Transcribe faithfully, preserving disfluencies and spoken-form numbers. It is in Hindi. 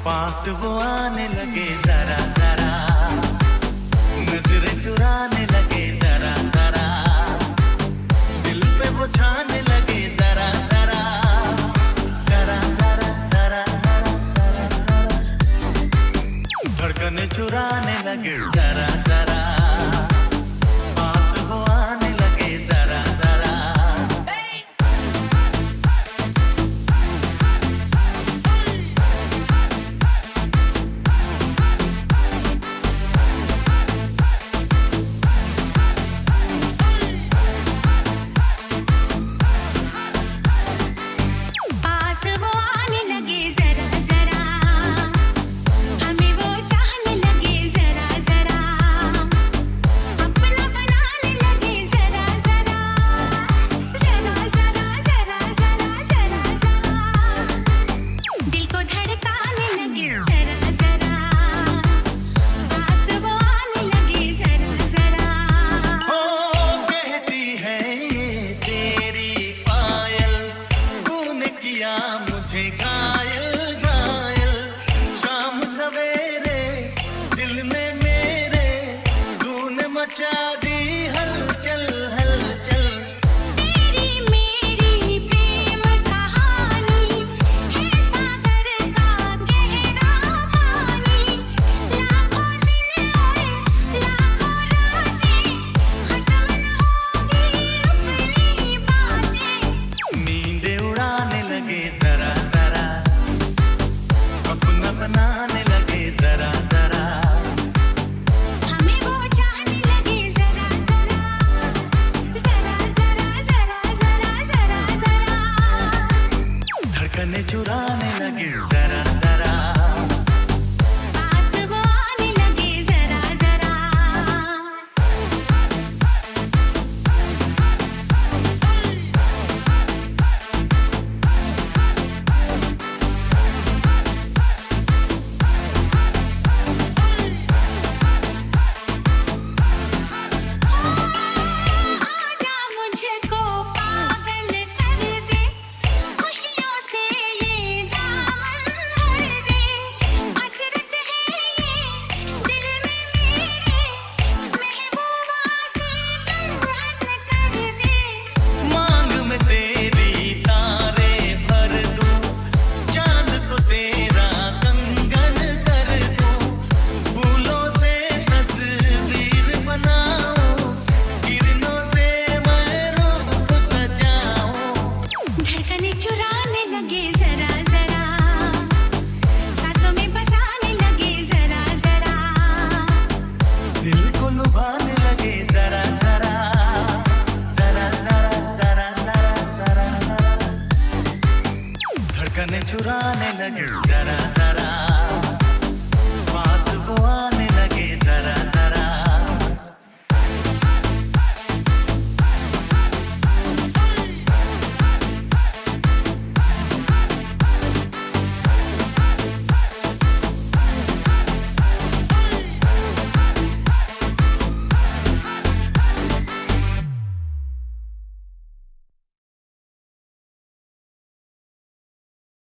पास वो आने लगे जरा जरा, नजरें चुराने लगे जरा जरा, दिल पे वो छाने लगे जरा जरा, जरा जरा जरा जरा, धड़कने चुराने लगे जरा जरा, पास वो आने लगे जरा जरा। मुझे घायल घायल शाम सवेरे दिल में मेरे तूने मचा दी हलचल हलचल। तेरी मेरी प्रेम कहानी है सागर का गहरा पानी, लाखों दिन और लाखों रातें खत्म न होंगी अपनी बातें। नींदें उड़ाने लगे जरा जरा, अपना बनाने लगे जरा जरा, हमें वो चाहने लगे जरा जरा, जरा जरा जरा जरा जरा जरा, धड़कने चुराने लगे जरा जरा, पास वो आने लगे जरा जरा। आजा मुझको पागल कर दे, खुशियों से ये दामन भर दे, हसरत है ये दिल में मेरे, महबूबा से दुल्हन कर दे। मांग में तेरी तारे भर दूं, चांद को तेरा कंगन कर दूं, फूलों से तस्वीर बनाऊं, किरणों से मैं रूप सजाऊं। धड़कने चुराने लगे जरा जरा, सांसों में बसाने लगे जरा जरा, दिल को लुभाने लगे जरा जरा, जरा जरा जरा जरा जरा, धड़कने चुराने लगे जरा जरा।